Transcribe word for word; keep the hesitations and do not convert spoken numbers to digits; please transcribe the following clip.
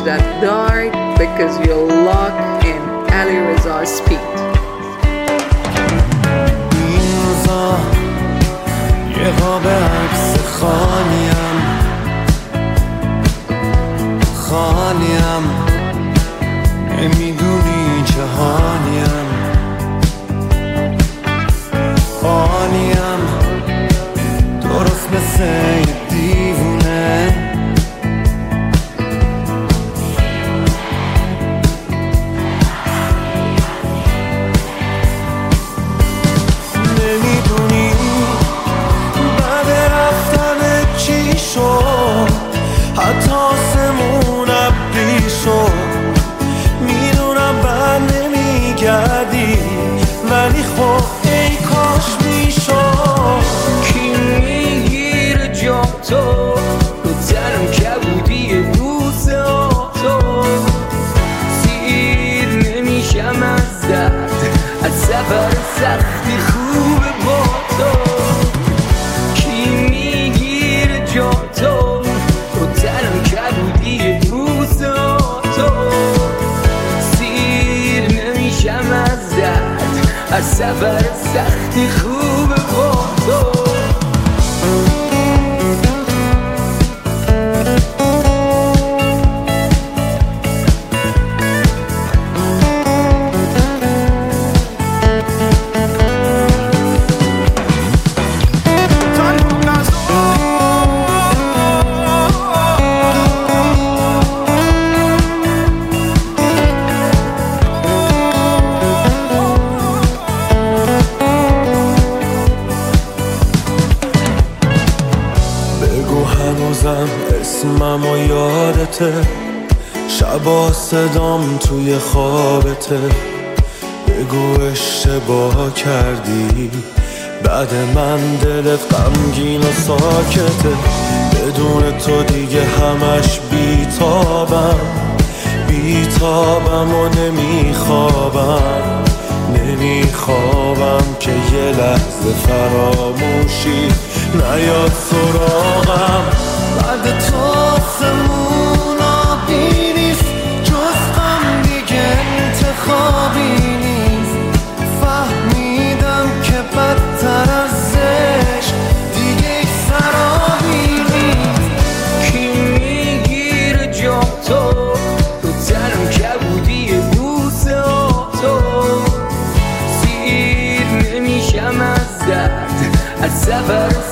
that died because you're locked in Ali Reza's speed. این روزا یه قاب عکس خالیم خالیم نمیدونی چه حالیم حالیم درست مثل یه دیوونه نمیدونی بعد رفتن چی شد حتی آسمون ابری شد میدونم بر نمیگردی ولی خب ای کاش میشد کی میگیره جام تو رو تنم کبودی بوسه ها تو سیر نمیشم از درد از سفر سختی خوبه با تو کی میگیره جام تو رو تنم کبودی بوسه ها تو سیر نمیشم از درد از سفر سختی خوبه با تو هنوزم اسمم و یادته شبا صدام توی خوابته بگو اشتباه کردی بعد من دلت غمگین و ساکته بدون تو دیگه همش بیتابم بیتابم و نمیخوابم نمیخوابم که یه لحظه فراموشی نیاد سراغم بعد تو آسمون آبی نیست جز غم دیگه انتخابی نیست فهمیدم که بدتر از عشق دیگه ای سرابی نیست کی میگیره جام تو رو تنم کبودی بوسه ها تو سیر نمیشم از درد از سفر